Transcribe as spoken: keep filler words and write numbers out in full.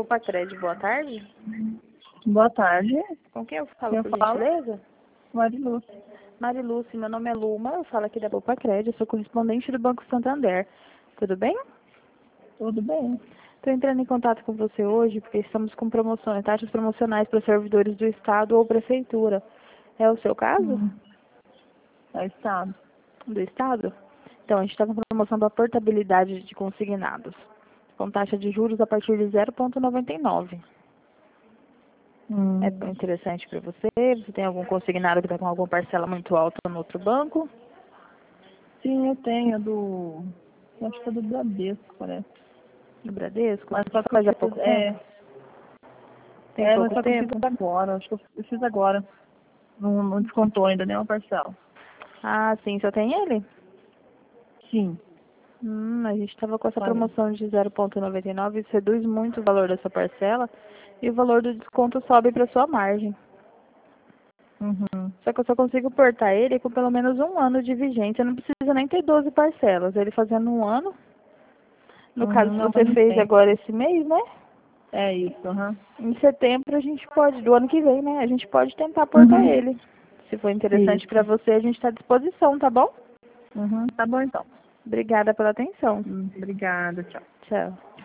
Pacred, boa tarde. Boa tarde. Com quem eu falo, Eu por falo? gentileza? Mariluz. Mariluce, meu nome é Luma, eu falo aqui da Pacred, eu sou correspondente do Banco Santander. Tudo bem? Tudo bem? Estou entrando em contato com você hoje porque estamos com promoções, taxas promocionais para servidores do Estado ou Prefeitura. É o seu caso? Hum. É Estado. Do Estado? Então, a gente está com promoção da portabilidade de consignados, com taxa de juros a partir de zero vírgula noventa e nove. Hum. É interessante para você? Você tem algum consignado que está com alguma parcela muito alta no outro banco? Sim, eu tenho do... eu acho que é do Bradesco, parece. Do Bradesco? Mas só que eu Faz há fiz... pouco É, tempo? Tem é mas pouco só que eu fiz tempo? agora. Acho que eu, eu fiz agora. Não, não descontou ainda nenhuma parcela. Ah, sim, só tem ele? Sim. Hum, a gente estava com essa Olha. promoção de zero vírgula noventa e nove, isso reduz muito o valor dessa parcela e o valor do desconto sobe para sua margem. Uhum. Só que eu só consigo portar ele com pelo menos um ano de vigência, não precisa nem ter doze parcelas. Ele fazendo um ano, no caso Uhum. se Não, você mas não fez tem. agora esse mês, né? É isso, aham. Em setembro a gente pode, do ano que vem, né? A gente pode tentar portar Uhum. ele. Se for interessante para Isso. você, a gente está à disposição, tá bom? Uhum. Tá bom, então. Obrigada pela atenção. Hum, Obrigada, tchau. Tchau.